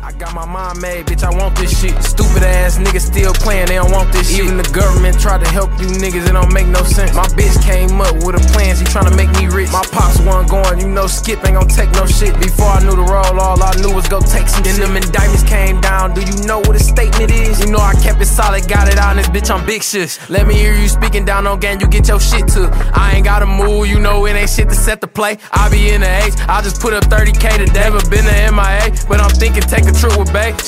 I got my mind made, bitch, I want this shit. Stupid ass niggas still playing, they don't want this shit. Even the government tried to help you niggas, it don't make no sense. My bitch came up with a plan, she tryna make me rich. My pops wasn't going, you know Skip ain't gon' take no shit. Before I knew the role, all I knew was go take some shit. Then them indictments came down, do you know what a statement is? You know I kept it solid, got it out, and this bitch I'm big shush. Let me hear you speaking down on gang, you get your shit took. I ain't gotta move, you know it ain't shit to set the play. I be in the H, I just put up 30K today. Never been to MIA, but I'm thinking take a trip with Bay.